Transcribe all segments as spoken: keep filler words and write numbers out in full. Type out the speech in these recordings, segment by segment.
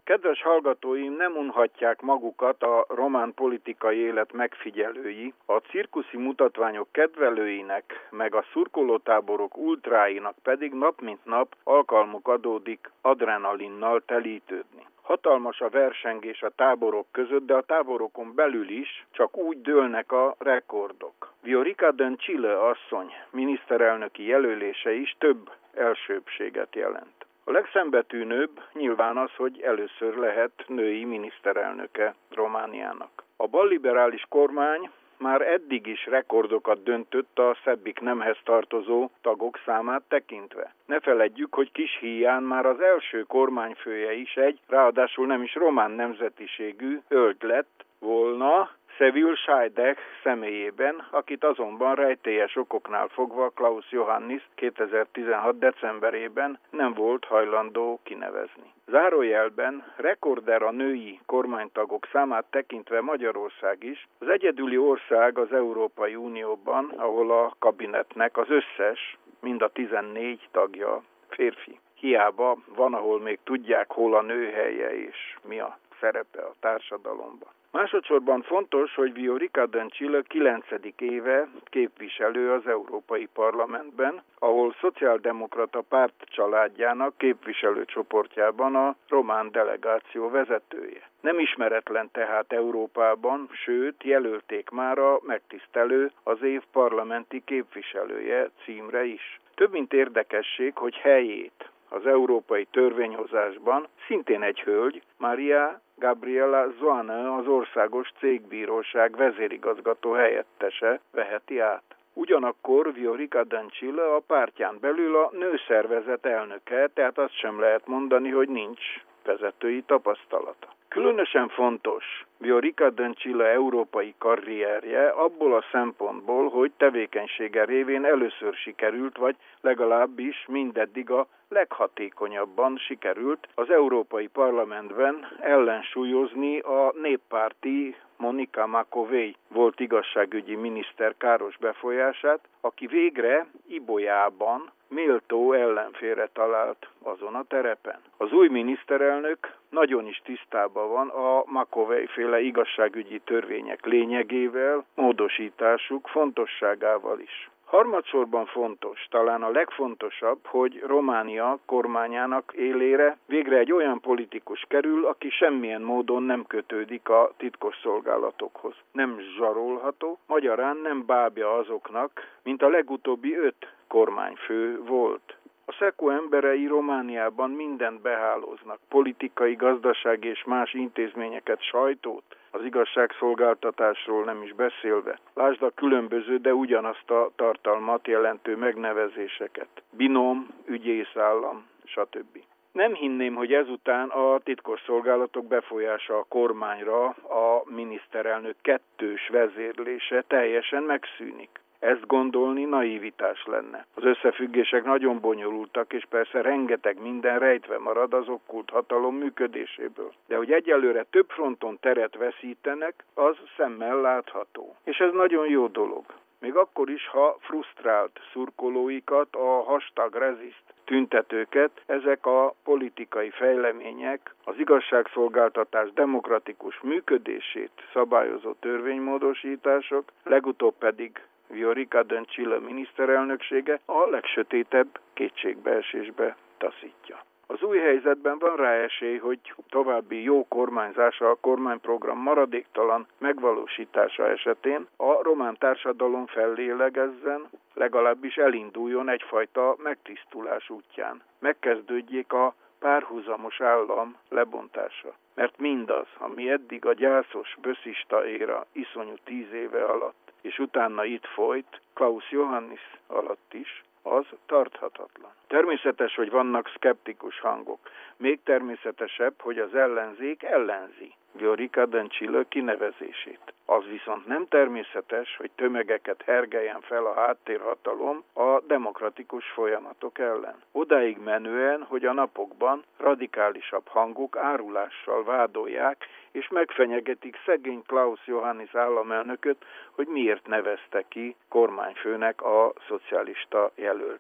Kedves hallgatóim, nem unhatják magukat a román politikai élet megfigyelői, a cirkuszi mutatványok kedvelőinek, meg a szurkolótáborok ultráinak pedig nap mint nap alkalmuk adódik adrenalinnal telítődni. Hatalmas a versengés a táborok között, de a táborokon belül is csak úgy dőlnek a rekordok. Viorica Dăncilă asszony miniszterelnöki jelölése is több elsőbbséget jelent. A legszembetűnőbb nyilván az, hogy először lehet női miniszterelnöke Romániának. A balliberális kormány már eddig is rekordokat döntött a szebbik nemhez tartozó tagok számát tekintve. Ne feledjük, hogy kis híján már az első kormányfője is egy, ráadásul nem is román nemzetiségű hölgy lett volna, Sevil Sajdek személyében, akit azonban rejtélyes okoknál fogva Klaus Johannis kétezer-tizenhat decemberében nem volt hajlandó kinevezni. Zárójelben rekorder a női kormánytagok számát tekintve Magyarország is, az egyedüli ország az Európai Unióban, ahol a kabinetnek az összes, mind a tizennégy tagja férfi. Hiába van, ahol még tudják, hol a nő helye és mi a szerepe a társadalomban. Másodszorban fontos, hogy Viorica Dăncilă kilencedik éve képviselő az Európai Parlamentben, ahol szociáldemokrata párt családjának képviselőcsoportjában a román delegáció vezetője. Nem ismeretlen tehát Európában, sőt jelölték már a megtisztelő az év parlamenti képviselője címre is. Több mint érdekesség, hogy helyét az európai törvényhozásban szintén egy hölgy, Maria Gabriela Zoană, az országos cégbíróság vezérigazgató helyettese veheti át. Ugyanakkor Viorica Dăncilă a pártján belül a nőszervezet elnöke, tehát azt sem lehet mondani, hogy nincs vezetői tapasztalata. Különösen fontos Viorica Dăncilă európai karrierje abból a szempontból, hogy tevékenysége révén először sikerült, vagy legalábbis mindeddig a leghatékonyabban sikerült az Európai Parlamentben ellensúlyozni a néppárti Monica Macovei volt igazságügyi miniszter káros befolyását, aki végre Ibolyában méltó ellenfélre talált azon a terepen. Az új miniszterelnök nagyon is tisztában van a Macovei-féle igazságügyi törvények lényegével, módosításuk fontosságával is. Harmadsorban fontos, talán a legfontosabb, hogy Románia kormányának élére végre egy olyan politikus kerül, aki semmilyen módon nem kötődik a titkosszolgálatokhoz. Nem zsarolható, magyarán nem bábja azoknak, mint a legutóbbi öt kormányfő volt. A SZEKO emberei Romániában mindent behálóznak, politikai, gazdasági és más intézményeket, sajtót, az igazságszolgáltatásról nem is beszélve. Lásd a különböző, de ugyanazt a tartalmat jelentő megnevezéseket. Binóm, ügyészállam, stb. Nem hinném, hogy ezután a titkosszolgálatok befolyása a kormányra, a miniszterelnök kettős vezérlése teljesen megszűnik. Ezt gondolni naivitás lenne. Az összefüggések nagyon bonyolultak, és persze rengeteg minden rejtve marad az okkult hatalom működéséből. De hogy egyelőre több fronton teret veszítenek, az szemmel látható. És ez nagyon jó dolog. Még akkor is, ha frusztrált szurkolóikat, a hashtag resist tüntetőket, ezek a politikai fejlemények, az igazságszolgáltatás demokratikus működését szabályozó törvénymódosítások, legutóbb pedig Viorica Dăncilă miniszterelnöksége a legsötétebb kétségbeesésbe taszítja. Az új helyzetben van rá esély, hogy további jó kormányzása, a kormányprogram maradéktalan megvalósítása esetén a román társadalom fellélegezzen, legalábbis elinduljon egyfajta megtisztulás útján. Megkezdődjék a párhuzamos állam lebontása. Mert mindaz, ami eddig a gyászos böszista éra iszonyú tíz éve alatt, és utána itt folyt, Klaus Johannis alatt is, az tarthatatlan. Természetes, hogy vannak szkeptikus hangok. Még természetesebb, hogy az ellenzék ellenzi Viorica Dăncilă kinevezését. Az viszont nem természetes, hogy tömegeket hergeljen fel a háttérhatalom a demokratikus folyamatok ellen. Odáig menően, hogy a napokban radikálisabb hangok árulással vádolják, és megfenyegetik szegény Klaus Johannis államelnököt, hogy miért nevezte ki kormányfőnek a szocialista jelöltet.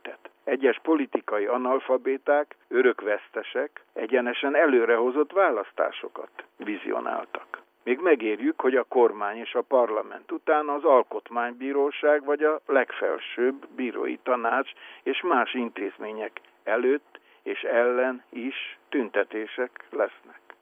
Egyes politikai analfabéták, örökvesztesek egyenesen előrehozott választásokat vizionáltak. Még megérjük, hogy a kormány és a parlament után az alkotmánybíróság vagy a legfelsőbb bírói tanács és más intézmények előtt és ellen is tüntetések lesznek.